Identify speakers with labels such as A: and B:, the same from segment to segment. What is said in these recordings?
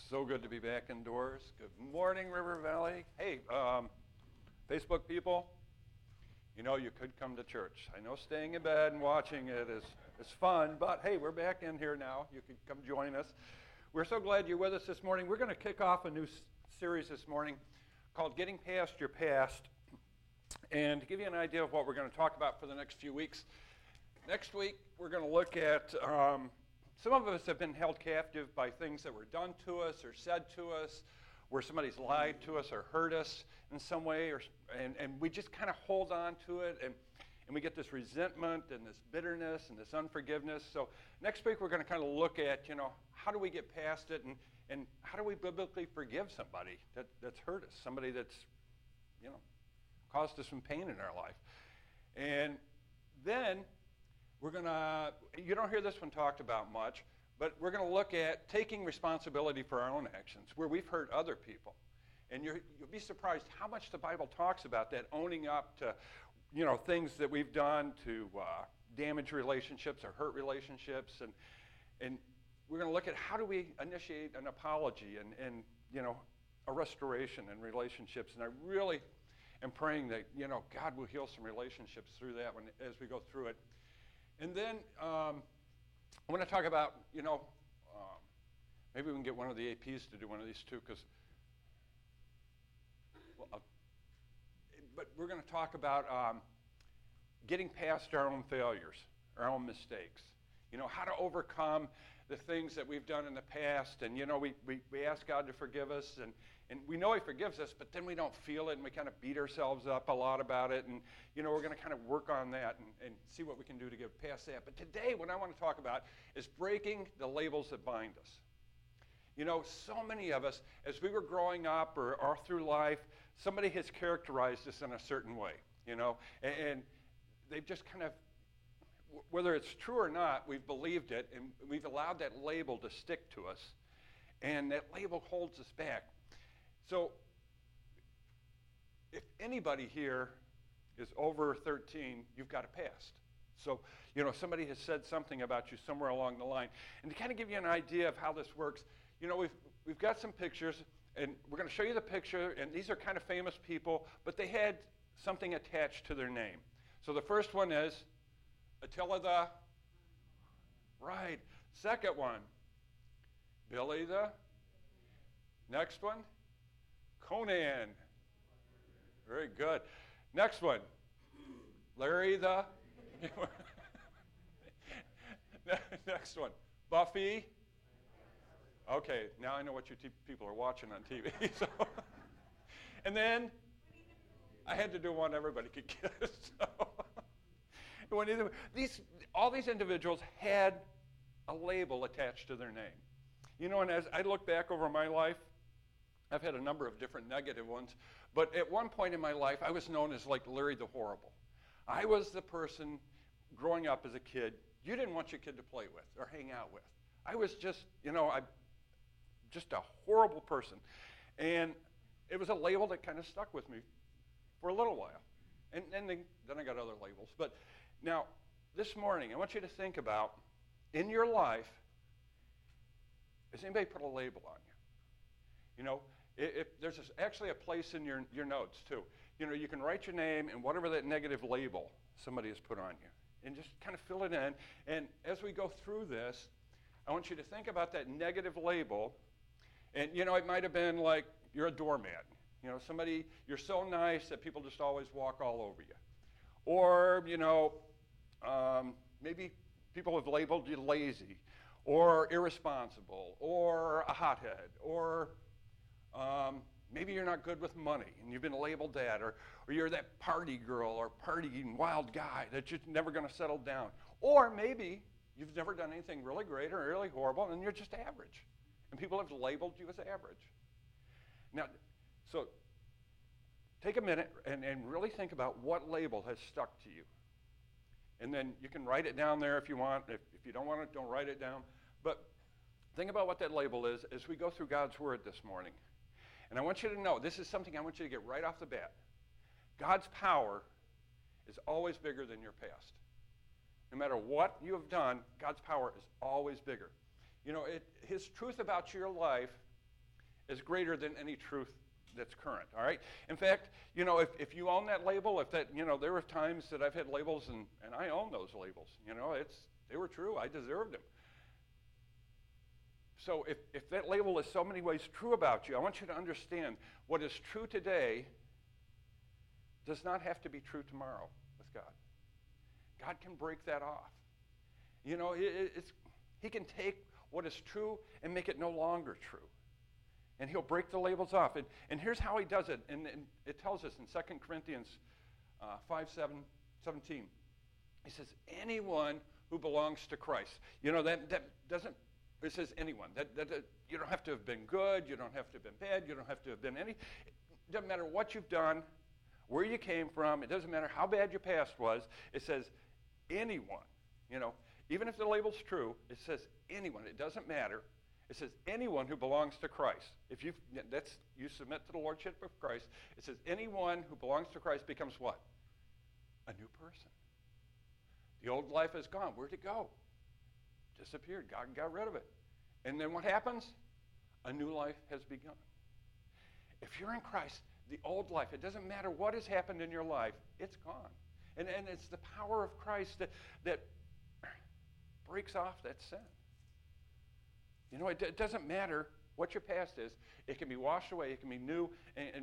A: So good to be back indoors. Good morning, River Valley. Hey, Facebook people, you know you could come to church. I know staying in bed and watching it is fun, but hey, we're back in here now. You can come join us. We're so glad you're with us this morning. We're going to kick off a new series this morning called Getting Past Your Past. And to give you an idea of what we're going to talk about for the next few weeks, next week we're going to look at some of us have been held captive by things that were done to us or said to us, where somebody's lied to us or hurt us in some way, and we just kind of hold on to it, and we get this resentment and this bitterness and this unforgiveness. So next week we're going to kind of look at, how do we get past it, and how do we biblically forgive somebody that's hurt us, somebody that's, caused us some pain in our life. And then we're going to, you don't hear this one talked about much, but we're going to look at taking responsibility for our own actions, where we've hurt other people. And you'll be surprised how much the Bible talks about that, owning up to, things that we've done to damage relationships or hurt relationships. And we're going to look at how do we initiate an apology and a restoration in relationships. And I really am praying that, God will heal some relationships through that one as we go through it. And then I want to talk about, maybe we can get one of the APs to do one of these too, but we're going to talk about getting past our own failures, our own mistakes. How to overcome the things that we've done in the past. And, we ask God to forgive us, and we know He forgives us, but then we don't feel it, and we kind of beat ourselves up a lot about it. And, we're going to kind of work on that and see what we can do to get past that. But today, what I want to talk about is breaking the labels that bind us. So many of us, as we were growing up or through life, somebody has characterized us in a certain way, and they've just kind of, whether it's true or not, we've believed it, and we've allowed that label to stick to us, and that label holds us back. So if anybody here is over 13, you've got a past. So, somebody has said something about you somewhere along the line. And to kind of give you an idea of how this works, we've got some pictures, and we're going to show you the picture, and these are kind of famous people, but they had something attached to their name. So the first one is Attila the, right. Second one, Billy the. Next one, Conan. Very good. Next one, Larry the. Next one, Buffy. Okay, now I know what you people are watching on TV. So. And then I had to do one everybody could get. So. All these individuals had a label attached to their name. And as I look back over my life, I've had a number of different negative ones, but at one point in my life, I was known as like Larry the Horrible. I was the person growing up as a kid you didn't want your kid to play with or hang out with. I was just, just a horrible person. And it was a label that kind of stuck with me for a little while. And then I got other labels. But now, this morning, I want you to think about, in your life, has anybody put a label on you? If there's actually a place in your notes, too. You can write your name and whatever that negative label somebody has put on you, and just kind of fill it in. And as we go through this, I want you to think about that negative label. And, it might have been like you're a doormat. Somebody, you're so nice that people just always walk all over you. Or, maybe people have labeled you lazy or irresponsible or a hothead, or maybe you're not good with money and you've been labeled that, or you're that party girl or partying wild guy that you're never going to settle down. Or maybe you've never done anything really great or really horrible and you're just average. And people have labeled you as average. Now, so take a minute and really think about what label has stuck to you. And then you can write it down there if you want. If you don't want it, don't write it down. But think about what that label is as we go through God's Word this morning. And I want you to know, this is something I want you to get right off the bat. God's power is always bigger than your past. No matter what you have done, God's power is always bigger. His truth about your life is greater than any truth that's current, all right? In fact, you know, if you own that label, if that, you know, there were times that I've had labels and I own those labels, you know, they were true, I deserved them. So if that label is so many ways true about you, I want you to understand what is true today does not have to be true tomorrow with God. God can break that off. You know, he can take what is true and make it no longer true. And he'll break the labels off. And here's how he does it. And it tells us in 2 Corinthians 5:17. He says, anyone who belongs to Christ. You know, that doesn't, it says anyone. That you don't have to have been good. You don't have to have been bad. You don't have to have been any. It doesn't matter what you've done, where you came from. It doesn't matter how bad your past was. It says anyone. You know, even if the label's true, it says anyone. It doesn't matter. It says anyone who belongs to Christ. If you submit to the lordship of Christ, it says anyone who belongs to Christ becomes what? A new person. The old life is gone. Where'd it go? Disappeared. God got rid of it. And then what happens? A new life has begun. If you're in Christ, the old life, it doesn't matter what has happened in your life, it's gone. And it's the power of Christ that breaks off that sin. You know, it doesn't matter what your past is. It can be washed away. It can be new, and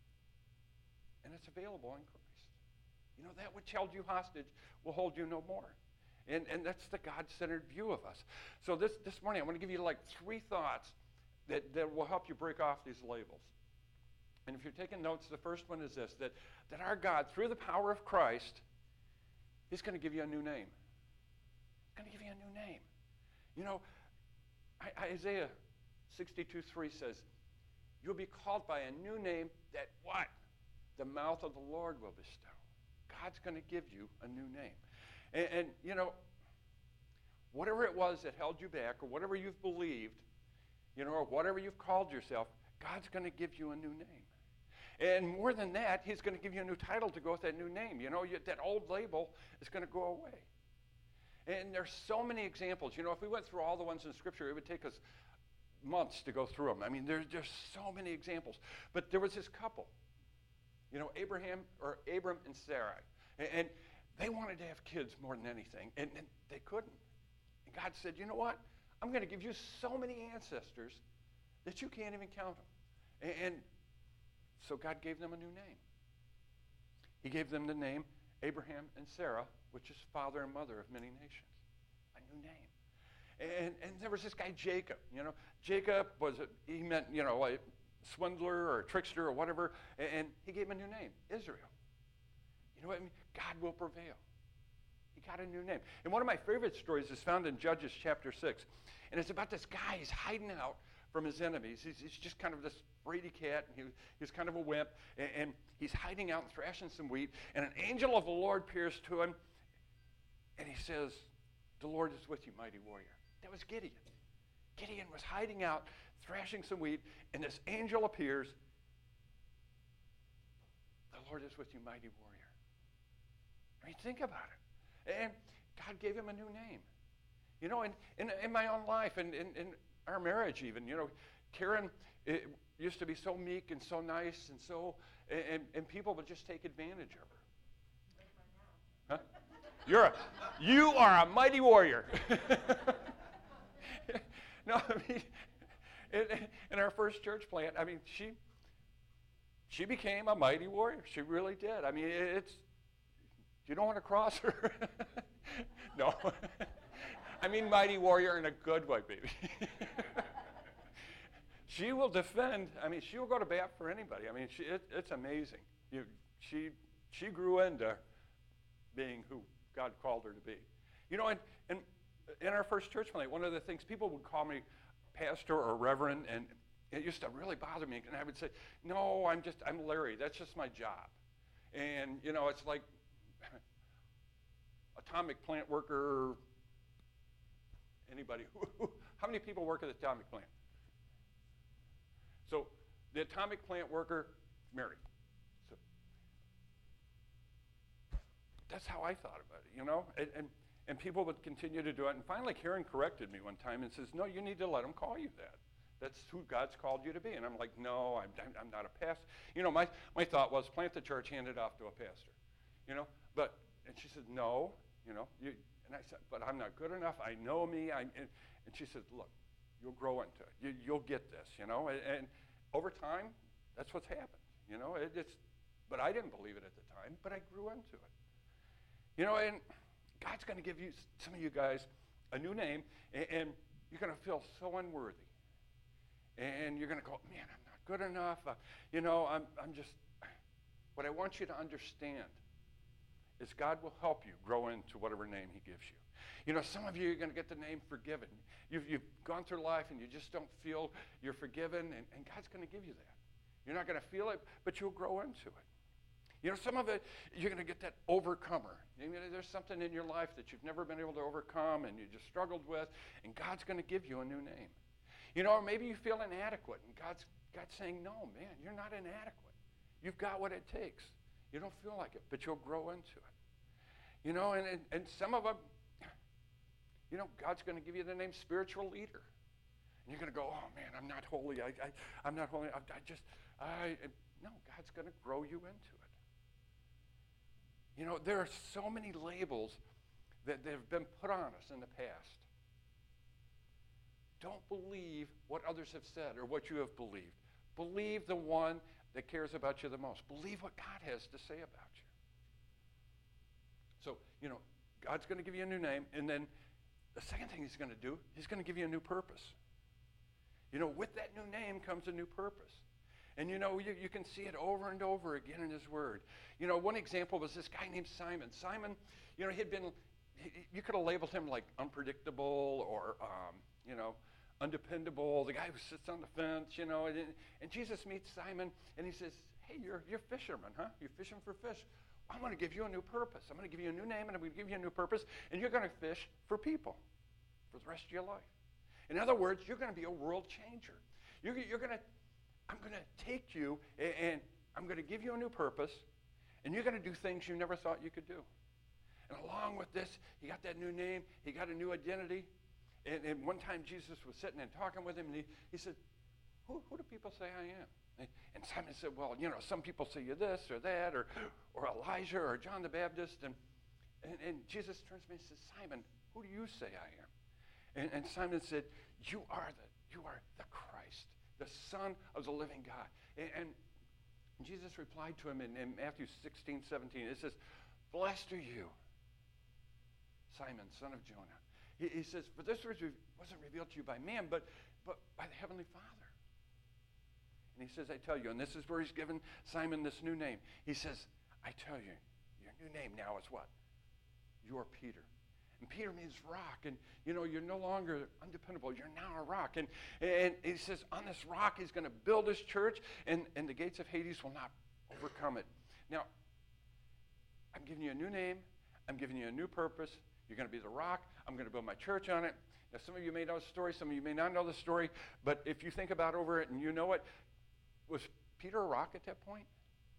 A: it's available in Christ. You know, that which held you hostage will hold you no more. And that's the God-centered view of us. So this morning, I want to give you like 3 thoughts that will help you break off these labels. And if you're taking notes, the first one is this, that our God, through the power of Christ, He's going to give you a new name. He's going to give you a new name. You know, Isaiah 62:3 says, you'll be called by a new name that what? The mouth of the Lord will bestow. God's going to give you a new name. And you know, whatever it was that held you back, or whatever you've believed, you know, or whatever you've called yourself, God's going to give you a new name. And more than that, He's going to give you a new title to go with that new name. You know, that old label is going to go away. And there's so many examples. You know, if we went through all the ones in Scripture, it would take us months to go through them. I mean, there's just so many examples. But there was this couple, you know, Abram and Sarai. And they wanted to have kids more than anything, and they couldn't. And God said, you know what? I'm going to give you so many ancestors that you can't even count them. And so God gave them a new name. He gave them the name Abraham and Sarah, which is father and mother of many nations. A new name. And there was this guy Jacob. You know, Jacob he meant, you know, a swindler or a trickster or whatever, and he gave him a new name, Israel. You know what I mean? God will prevail. He got a new name. And one of my favorite stories is found in Judges chapter 6. And it's about this guy. He's hiding out from his enemies. He's just kind of this fraidy cat. And he's kind of a wimp. And he's hiding out and thrashing some wheat. And an angel of the Lord appears to him. And he says, the Lord is with you, mighty warrior. That was Gideon. Gideon was hiding out, thrashing some wheat. And this angel appears. The Lord is with you, mighty warrior. I mean, think about it. And God gave him a new name. You know, in my own life, and in our marriage even, you know, Karen used to be so meek and so nice and so, and people would just take advantage of her. Huh? You are a mighty warrior. No, I mean, in our first church plant, I mean, she became a mighty warrior. She really did. I mean, you don't want to cross her. No. I mean mighty warrior in a good way, baby. She will defend. I mean, she will go to bat for anybody. I mean, it's amazing. She grew into being who God called her to be. You know, and in our first church plant, one of the things, people would call me pastor or reverend, and it used to really bother me. And I would say, no, I'm Larry. That's just my job. And, you know, it's like atomic plant worker, anybody. How many people work at the atomic plant? So the atomic plant worker, Mary. So that's how I thought about it, you know? And people would continue to do it. And finally, Karen corrected me one time and says, no, you need to let them call you that. That's who God's called you to be. And I'm like, no, I'm not a pastor. You know, my thought was plant the church, hand it off to a pastor. You know, and she said, no, you know. And I said, but I'm not good enough. I know me. And she said, look, you'll grow into it. You'll get this, you know. And over time, that's what's happened. You know, but I didn't believe it at the time, but I grew into it. You know, and God's going to give you, some of you guys, a new name, and you're going to feel so unworthy. And you're going to go, man, I'm not good enough. You know, I'm just, what I want you to understand is God will help you grow into whatever name he gives you. You know, some of you are going to get the name forgiven. You've gone through life and you just don't feel you're forgiven, and God's going to give you that. You're not going to feel it, but you'll grow into it. You know, some of it, you're going to get that overcomer. You know, there's something in your life that you've never been able to overcome and you just struggled with, and God's going to give you a new name. You know, or maybe you feel inadequate, and God's saying, no, man, you're not inadequate. You've got what it takes. You don't feel like it, but you'll grow into it. You know, and some of them, you know, God's going to give you the name spiritual leader. And you're going to go, oh, man, I'm not holy. I'm not holy. No, God's going to grow you into it. You know, there are so many labels that have been put on us in the past. Don't believe what others have said or what you have believed. Believe the one that cares about you the most. Believe what God has to say about you. So, you know, God's going to give you a new name, and then the second thing he's going to do, he's going to give you a new purpose. You know, with that new name comes a new purpose. And, you know, you can see it over and over again in his word. You know, one example was this guy named Simon. Simon, you know, you could have labeled him like unpredictable or, you know, undependable, the guy who sits on the fence, you know. And Jesus meets Simon, and he says, hey, you're a fisherman, huh? You're fishing for fish. I'm going to give you a new purpose. I'm going to give you a new name, and I'm going to give you a new purpose, and you're going to fish for people for the rest of your life. In other words, you're going to be a world changer. I'm going to take you, and I'm going to give you a new purpose, and you're going to do things you never thought you could do. And along with this, he got that new name. He got a new identity. And one time Jesus was sitting and talking with him, and he said, who do people say I am? And Simon said, well, you know, some people say you're this or that, or Elijah or John the Baptist. And Jesus turns to me and says, Simon, who do you say I am? And Simon said, you are the Christ, the Son of the living God. And Jesus replied to him in Matthew 16:17. It says, blessed are you, Simon, son of Jonah. He says, for this wasn't revealed to you by man, but by the Heavenly Father. And he says, I tell you, and this is where he's given Simon this new name. He says, I tell you, your new name now is what? You're Peter. And Peter means rock. And, you know, you're no longer undependable. You're now a rock. And he says, on this rock, he's going to build his church, and the gates of Hades will not overcome it. Now, I'm giving you a new name. I'm giving you a new purpose. You're going to be the rock. I'm going to build my church on it. Now, some of you may know the story. Some of you may not know the story. But if you think about over it and you know it, was Peter a rock at that point?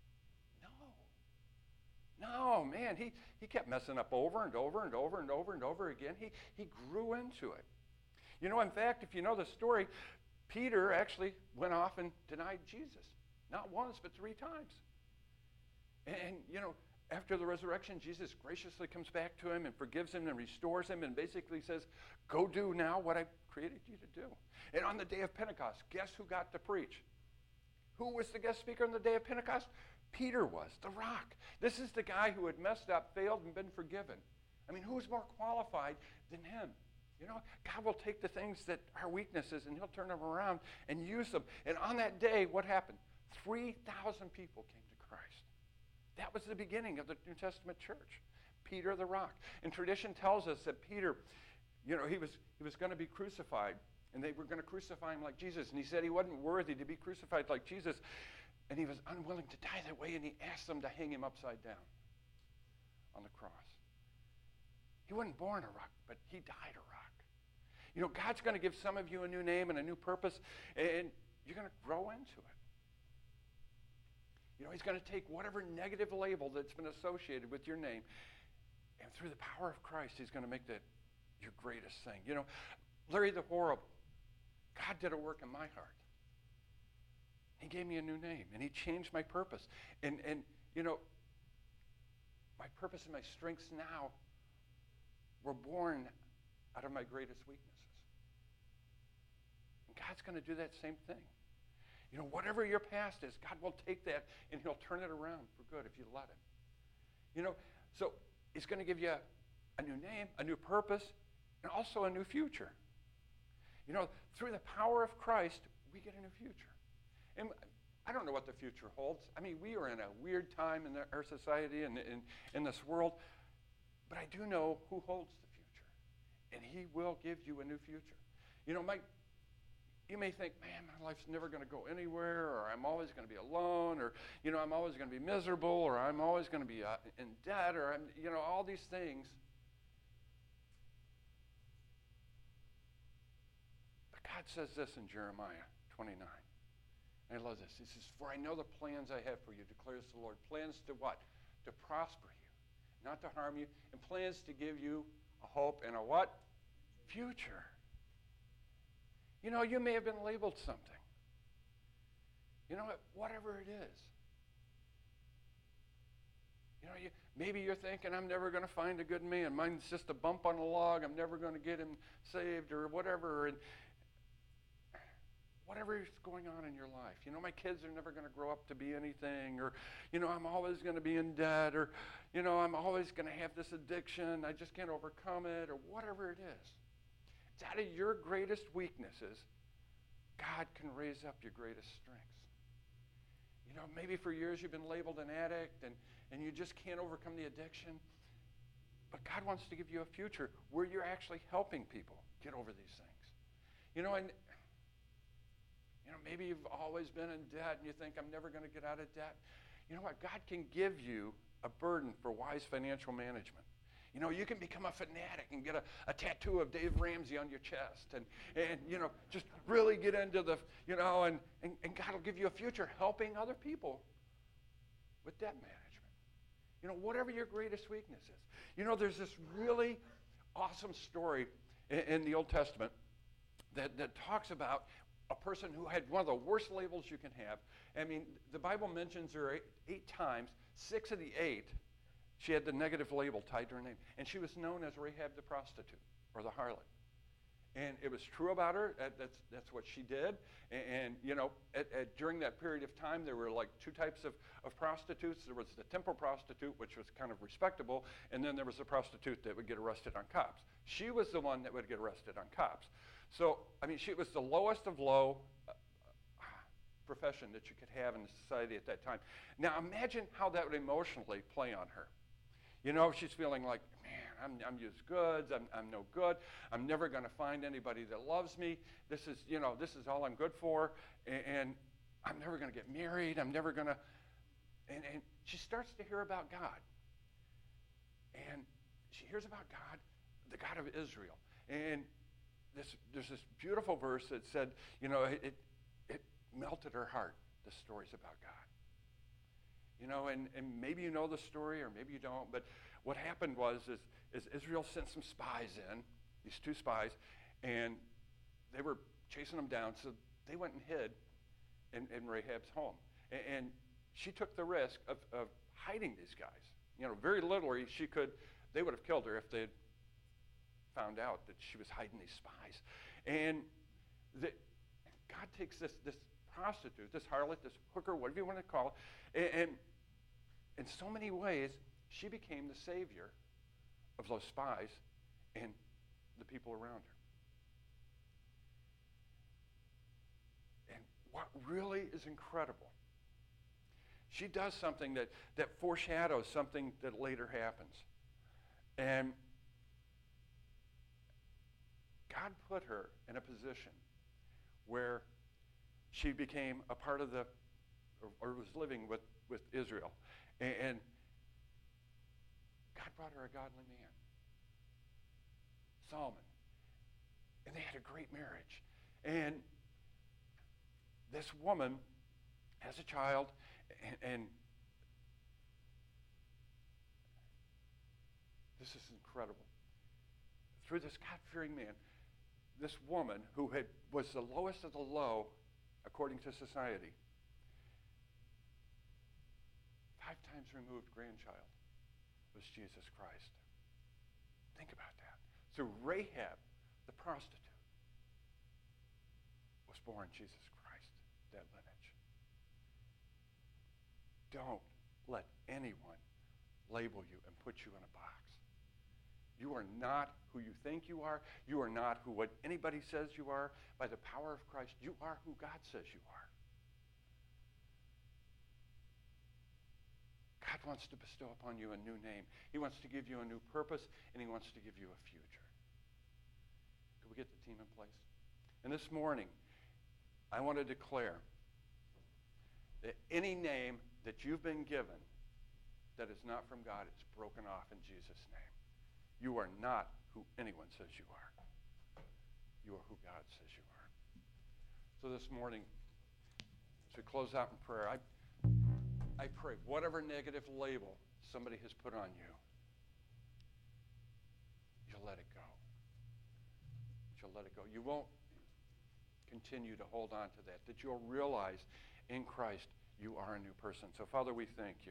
A: No, man. He kept messing up over and over and over and over and over again. He grew into it. You know, in fact, if you know the story, Peter actually went off and denied Jesus. Not once, but 3 times. And you know, after the resurrection, Jesus graciously comes back to him and forgives him and restores him and basically says, go do now what I created you to do. And on the day of Pentecost, guess who got to preach? Who was the guest speaker on the day of Pentecost? Peter was, the rock. This is the guy who had messed up, failed, and been forgiven. I mean, who's more qualified than him? You know, God will take the things that are weaknesses and he'll turn them around and use them. And on that day, what happened? 3,000 people came to Christ. That was the beginning of the New Testament church. Peter the rock. And tradition tells us that Peter, you know, he was going to be crucified. And they were going to crucify him like Jesus. And he said he wasn't worthy to be crucified like Jesus. And he was unwilling to die that way. And he asked them to hang him upside down on the cross. He wasn't born a rock, but he died a rock. You know, God's going to give some of you a new name and a new purpose. And you're going to grow into it. You know, he's going to take whatever negative label that's been associated with your name. And through the power of Christ, he's going to make that your greatest thing. You know, Larry the Horrible. God God did a work in my heart. He gave me a new name, and he changed my purpose. And you know, my purpose and my strengths now were born out of my greatest weaknesses. And God's going to do that same thing. You know, whatever your past is, God will take that and he'll turn it around for good if you let him. You know, so he's going to give you a new name, a new purpose, and also a new future. You know, through the power of Christ, we get a new future. And I don't know what the future holds. I mean, we are in a weird time in our society and in this world, but I do know who holds the future, and he will give you a new future. You know, you may think, man, my life's never going to go anywhere, or I'm always going to be alone, or, you know, I'm always going to be miserable, or I'm always going to be in debt, or, you know, all these things. But God says this in Jeremiah 29. And I love this. He says, for I know the plans I have for you, declares the Lord. Plans to what? To prosper you, not to harm you, and plans to give you a hope and a what? Future. You know, you may have been labeled something. You know, whatever it is. You know, maybe you're thinking, I'm never going to find a good man. Mine's just a bump on a log. I'm never going to get him saved or whatever. And whatever is going on in your life. You know, my kids are never going to grow up to be anything. Or, you know, I'm always going to be in debt. Or, you know, I'm always going to have this addiction. I just can't overcome it. Or whatever it is. It's out of your greatest weaknesses, God can raise up your greatest strengths. You know, maybe for years you've been labeled an addict and you just can't overcome the addiction. But God wants to give you a future where you're actually helping people get over these things. You know, and maybe you've always been in debt and you think, I'm never going to get out of debt. You know what? God can give you a burden for wise financial management. You know, you can become a fanatic and get a tattoo of Dave Ramsey on your chest and you know, just really get into the, you know, and God will give you a future helping other people with debt management. You know, whatever your greatest weakness is. You know, there's this really awesome story in the Old Testament that talks about a person who had one of the worst labels you can have. I mean, the Bible mentions her eight times. 6 of the 8, she had the negative label tied to her name. And she was known as Rahab the prostitute, or the harlot. And it was true about her. That's what she did. And you know, during that period of time, there were like 2 types of prostitutes. There was the temple prostitute, which was kind of respectable, and then there was the prostitute that would get arrested on cops. She was the one that would get arrested on cops. So, I mean, she was the lowest of low profession that you could have in society at that time. Now, imagine how that would emotionally play on her. You know, she's feeling like, man, I'm used goods, I'm no good, I'm never going to find anybody that loves me, this is all I'm good for, and I'm never going to get married, I'm never going to, and she starts to hear about God. And she hears about God, the God of Israel. And there's this beautiful verse that said, you know, it melted her heart, the stories about God. You know, and maybe you know the story or maybe you don't, but what happened was Israel sent some spies in, these 2 spies, and they were chasing them down, so they went and hid in Rahab's home. And she took the risk of hiding these guys. You know, very literally, they would have killed her if they'd found out that she was hiding these spies. And God takes this prostitute, this harlot, this hooker, whatever you want to call it, and in so many ways, she became the savior of those spies and the people around her. And what really is incredible, she does something that foreshadows something that later happens. And God put her in a position where she became a part of or was living with Israel. And God brought her a godly man, Solomon. And they had a great marriage. And this woman has a child, and this is incredible. Through this God-fearing man, this woman who was the lowest of the low, according to society, 5 times removed grandchild was Jesus Christ. Think about that. So Rahab, the prostitute, was born Jesus Christ, that lineage. Don't let anyone label you and put you in a box. You are not who you think you are. You are not who what anybody says you are. By the power of Christ, you are who God says you are. God wants to bestow upon you a new name. He wants to give you a new purpose, and he wants to give you a future. Could we get the team in place? And this morning, I want to declare that any name that you've been given that is not from God, it's broken off in Jesus' name. You are not who anyone says you are. You are who God says you are. So this morning, as we close out in prayer, I pray whatever negative label somebody has put on you, you'll let it go. You'll let it go. You won't continue to hold on to that you'll realize in Christ you are a new person. So, Father, we thank you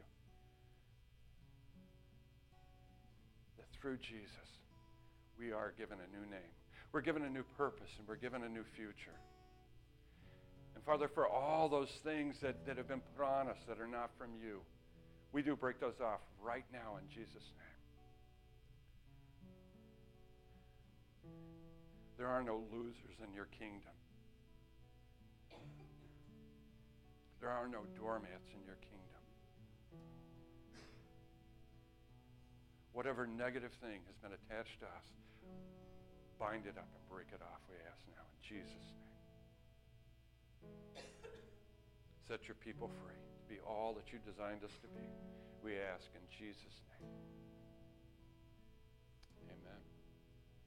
A: that through Jesus we are given a new name. We're given a new purpose, and we're given a new future. And Father, for all those things that have been put on us that are not from you, we do break those off right now in Jesus' name. There are no losers in your kingdom. There are no doormats in your kingdom. Whatever negative thing has been attached to us, bind it up and break it off, we ask now in Jesus' name. Set your people free to be all that you designed us to be. We ask in Jesus' name.